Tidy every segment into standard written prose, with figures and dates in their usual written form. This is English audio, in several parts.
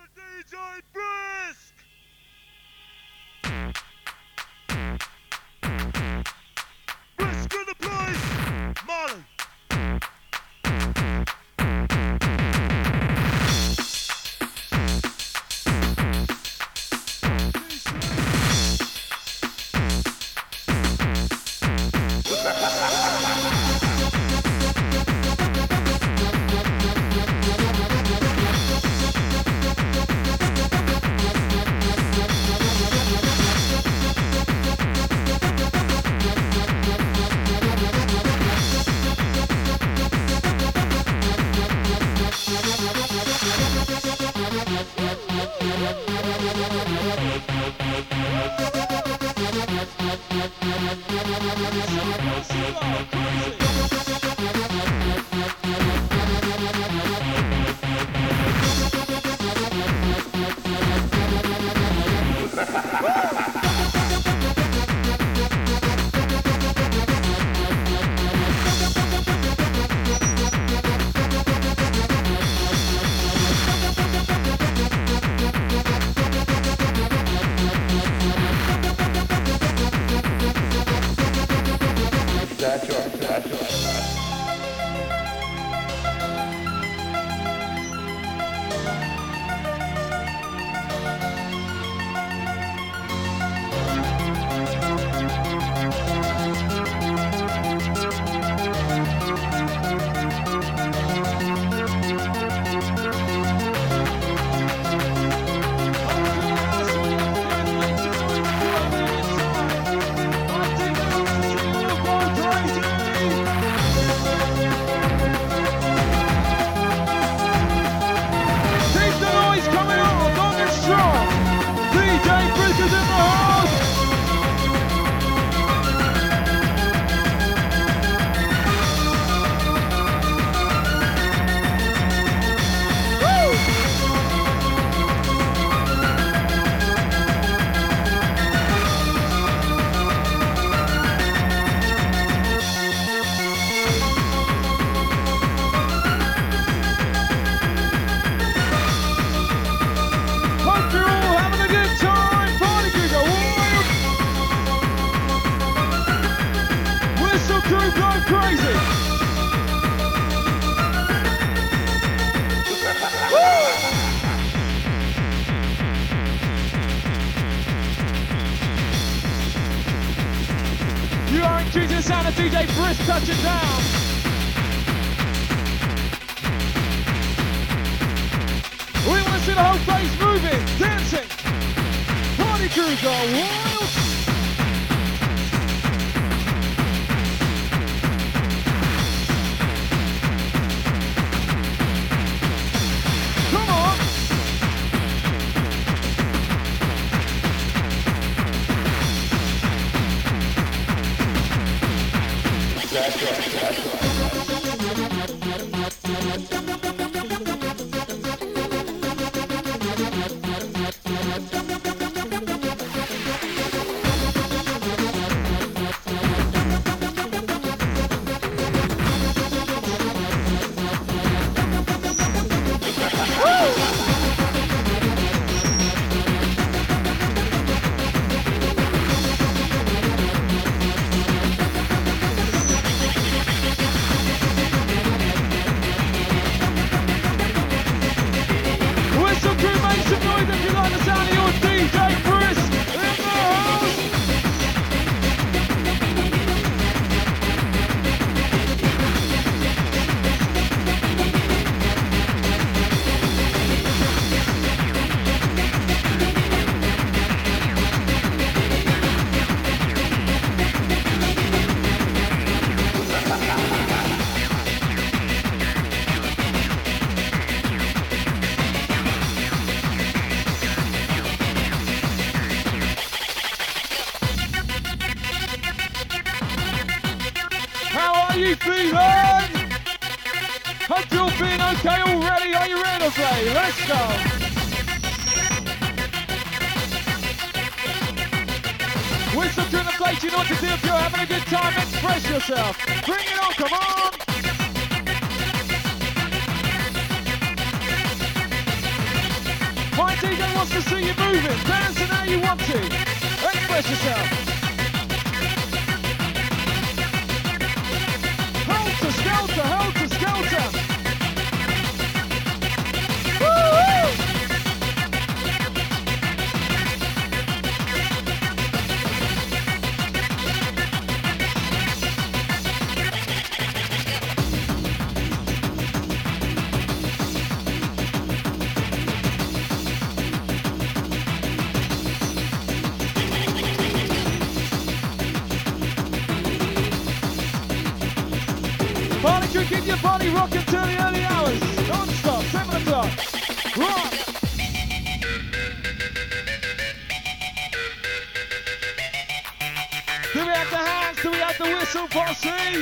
DJ Brisk! Brisk in the place! Molly! DJ Brisk touching down. We want to see the whole place moving, dancing. Party crews are wild. Come on. That's right. you feeling? Hope you're feeling okay already. Are you ready to play? Let's go. Whistle to the plate, you know what to do if you're having a good time. Express yourself. Bring it on, come on. My DJ wants to see you moving, dancing how you want to. Express yourself. Helter skelter, helter skelter. Woo-hoo! Party crew, keep your body rocking till the early hours. Non-stop, 7 o'clock. Rock! Do we have the hands? Do we have the whistle posse?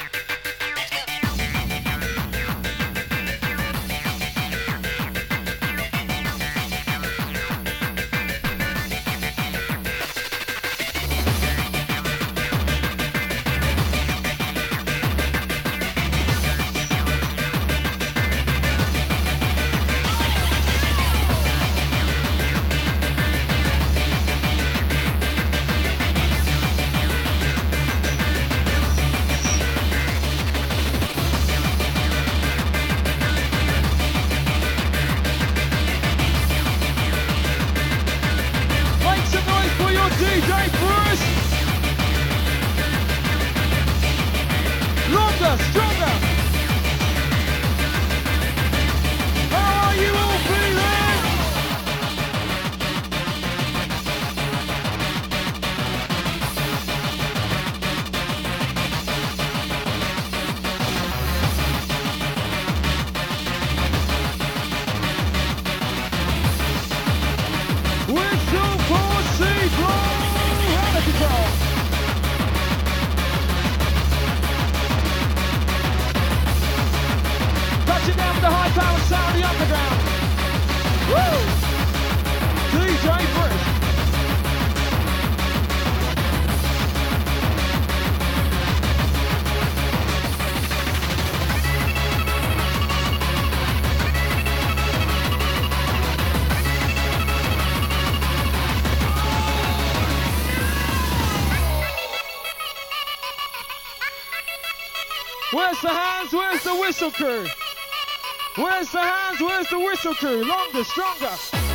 DJ Bruce! Longer, stronger! How are you all feeling? Whistle for Seagull! Control. Touching down with the high power sound, the underground. Woo! DJ Bruce. Where's the hands? Where's the whistle crew? Where's the hands? Where's the whistle crew? Longer, stronger.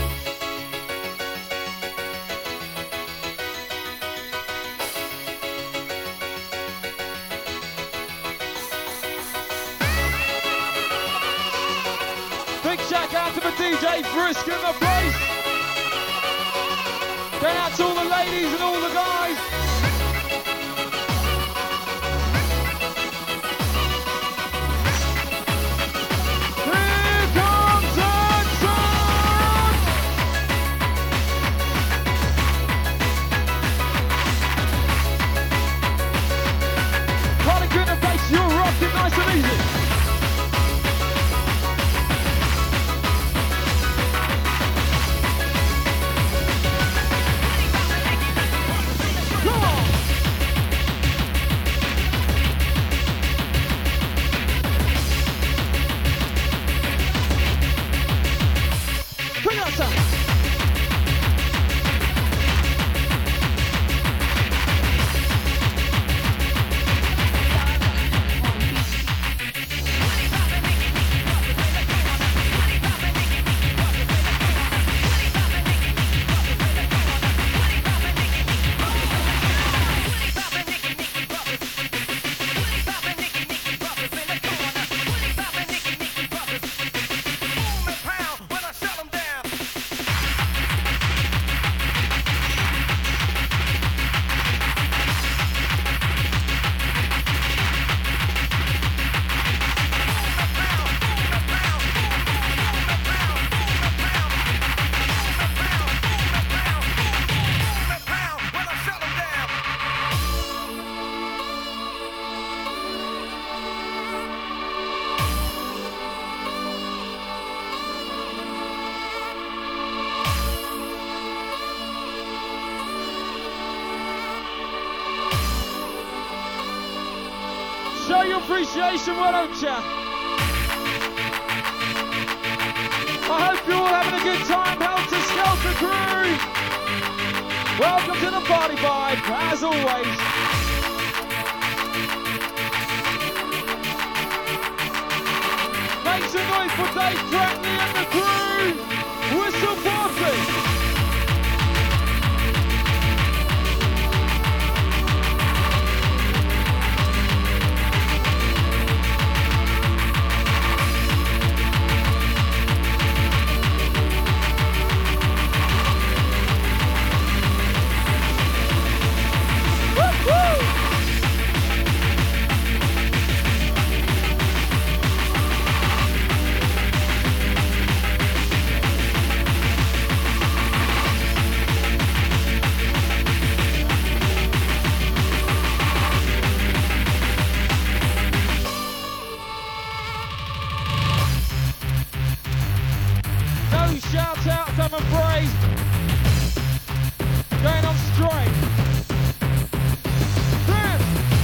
Big shout out to the DJ Brisk in the place. Shout out to all the ladies and all the guys. You're rocking nice and easy. Come on. Bring out some. Show your appreciation, why don't ya? I hope you're all having a good time. out the crew. Welcome to the party vibe, as always. Make some noise for Dave Crackney and the crew. Whistle party. Shout out, I'm afraid. Going on straight. Dance.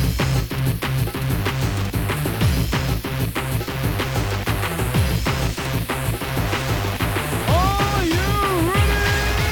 Are you ready?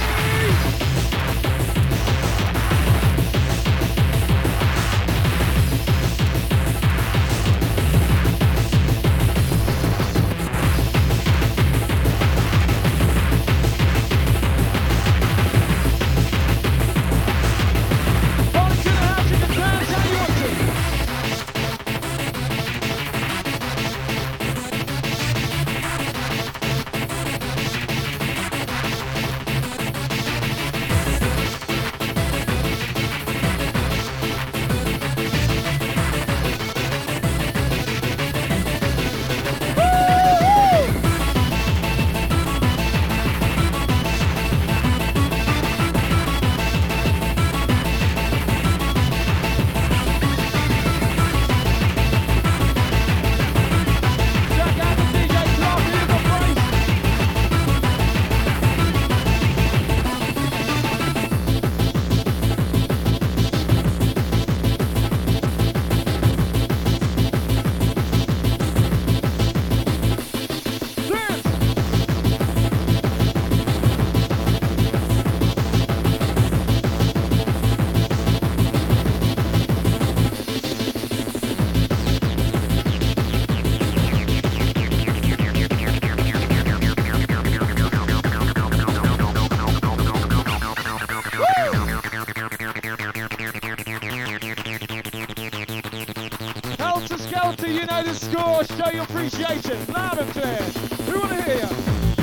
Skelter, you know the score. Show your appreciation. Loud and clear. We want to hear you.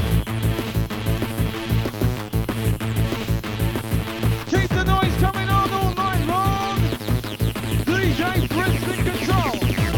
Keep the noise coming on all night long. DJ Prince in control.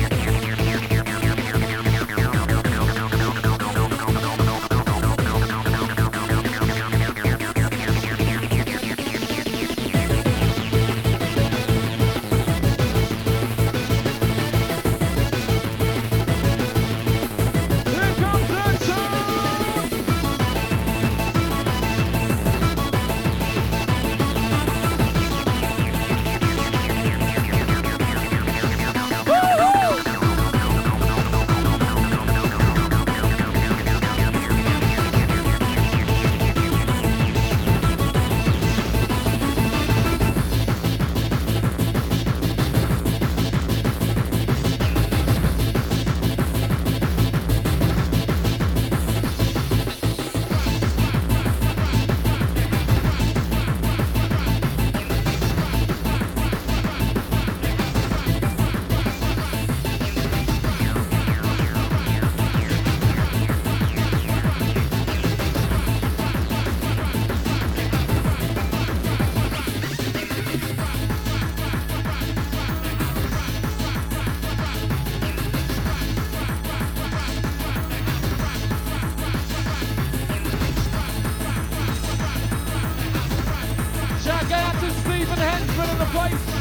Stephen Hensman in the place.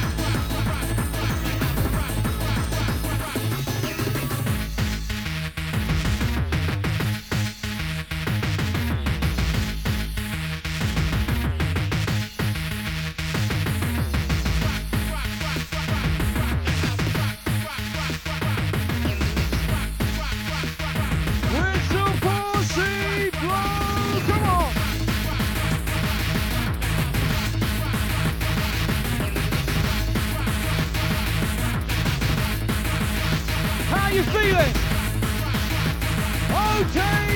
Whistle, pussy, blow, come on.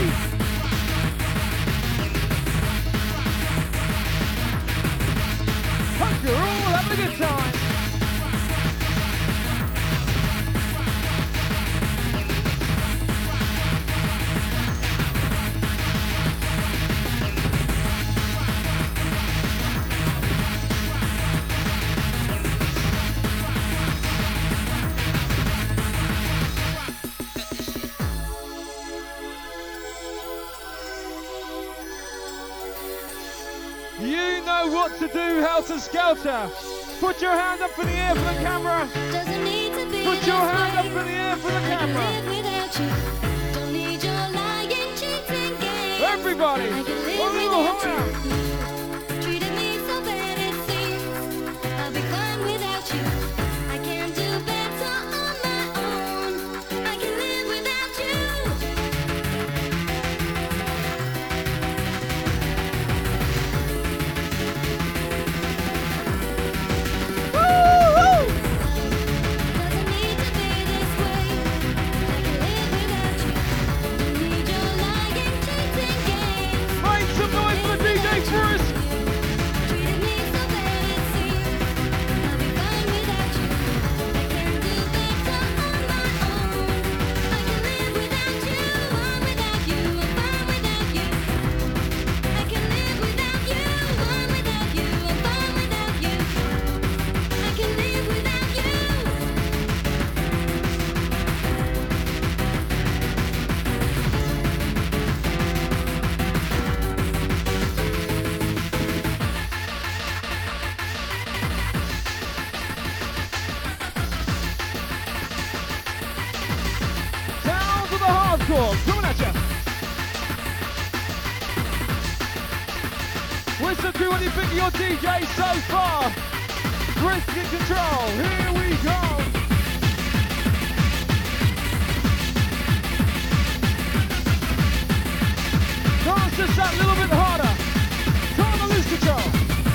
Hope you're all having a good time. You know what to do, Helter Skelter. Put your hand up in the air for the camera. Doesn't need to be Put your hand up in the air for the camera. live without you. Don't need your lying, cheating games. Everybody, I can a live little without higher. you. Treated me so bad it seems. I'll be fine without you. I can do better on my own. I can live without you. Doesn't need to be this way. I can live without you. Don't need your lying, cheating games. Make some noise for DJ Bruce. Treated me so bad it seems. I'll be fine without you. I can do better on my own. I can live without you. I'm without you. I'm fine without you. I can live without you. I'm without you. I'm fine without you. I can live without you. Down to the hardcore. Coming at ya. Whistle crew, what do you think of your DJ so far? Risk and control. Here we go. Dance just that little bit harder. Time to lose control.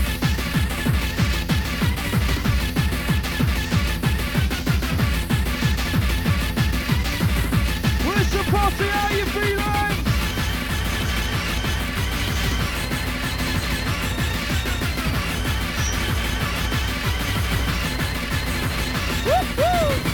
Whistle posse, how you feeling? Woo-hoo!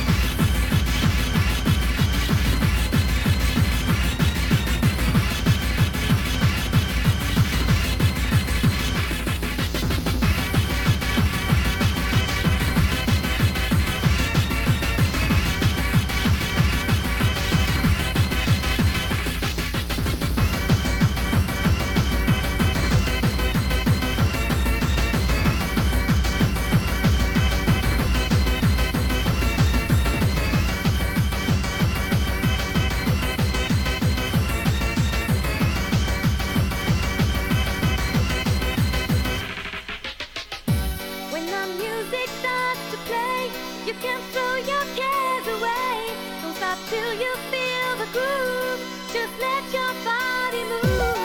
When the music starts to play, you can throw your cares away. Don't stop till you feel the groove. Just let your body move.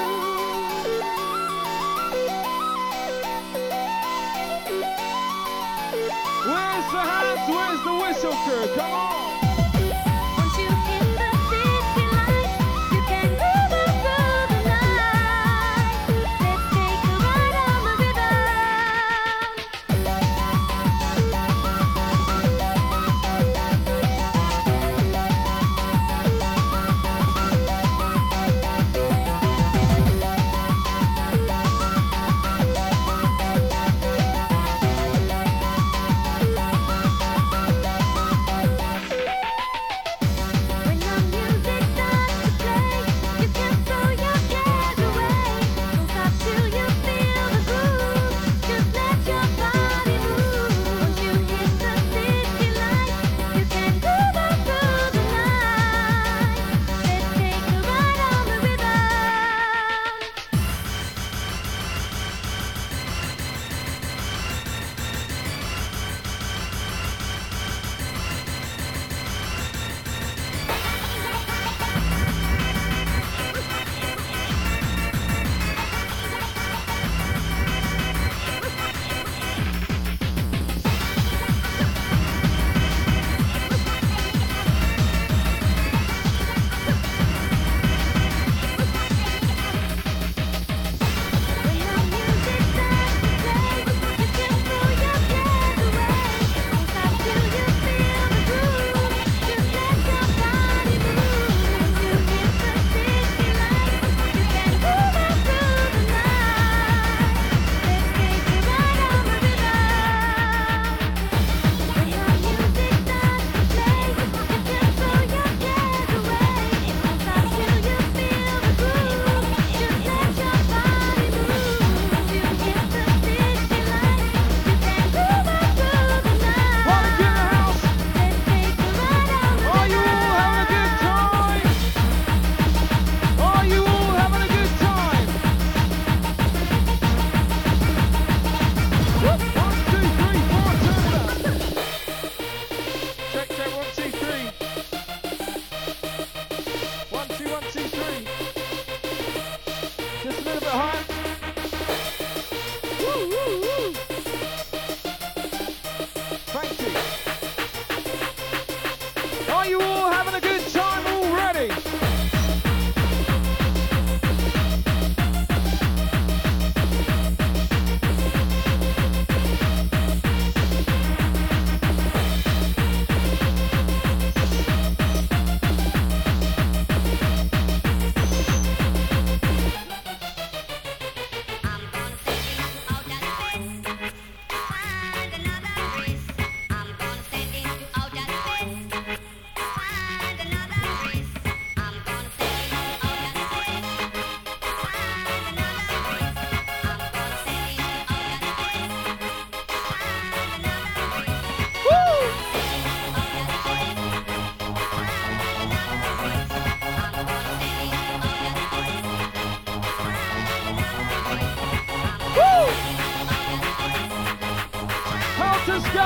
Where's the hands? Where's the whistle crew? Come on! Once you hit the city lights, you can groove on through the night. Let's take a ride on the rhythm.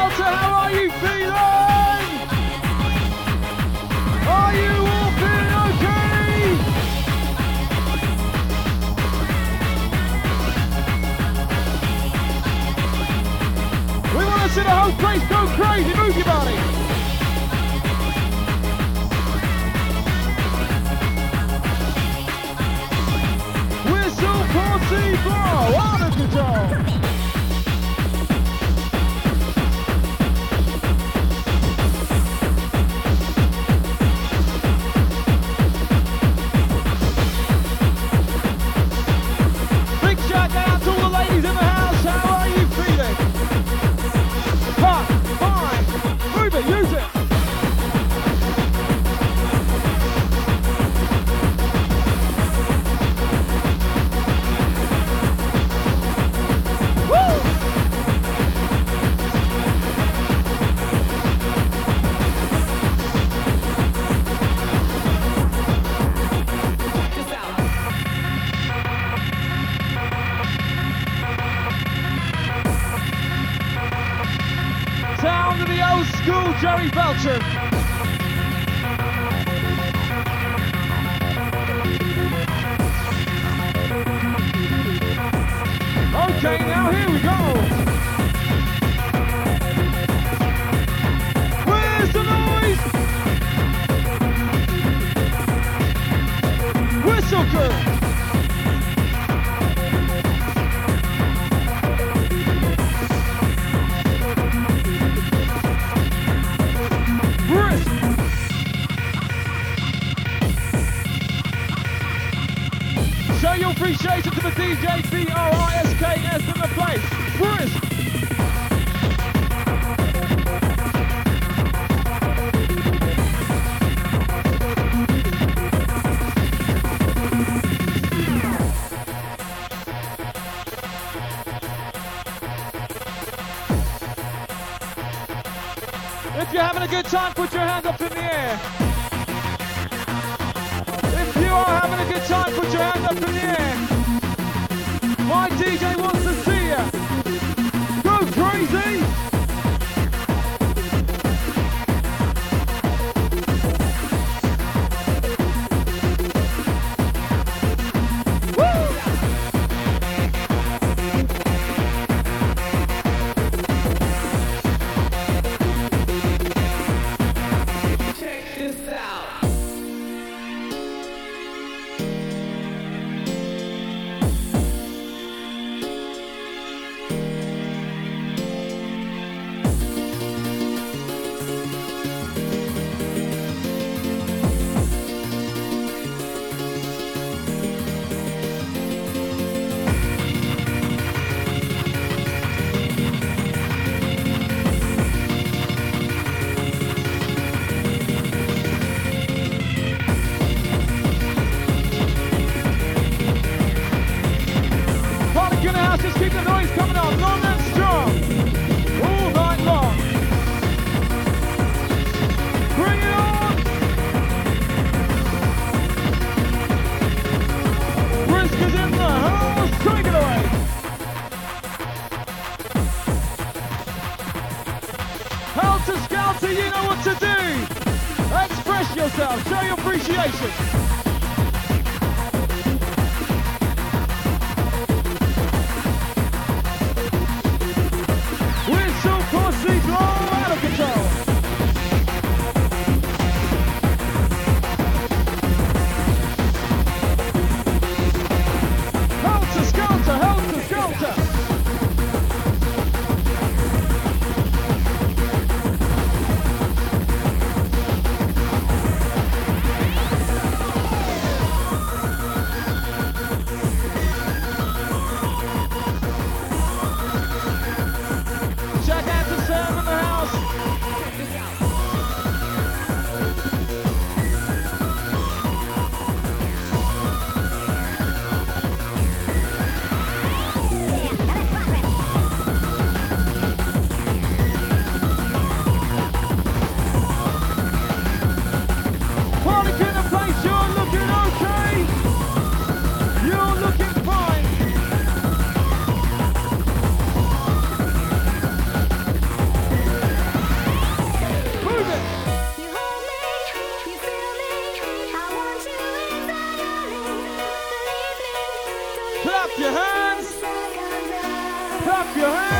Skelter, how are you feeling? Are you all feeling okay? We want to see the whole place go crazy. Move your body. Whistle Party Bro, out of control. Big shout out to all the ladies in the house. How are you feeling? Hot, fine, move it, use it. Sound of the old school Jerry Belcher. Okay, now here we go. Where's the noise? Whistle crew. Show your appreciation to the DJ BRISKS in the place. Brisk. If you're having a good time, put your hand up in the air. If you are having a good time, put your hand up in the air. My DJ wants to see you. Go crazy. Just keep the noise coming on, long and strong, all night long. Bring it on! Brisk is in the house, take it away! Helter Skelter, you know what to do! Express yourself, show your appreciation. Out of control. Helter Skelter, Helter Skelter. Clap your hands. Clap your hands.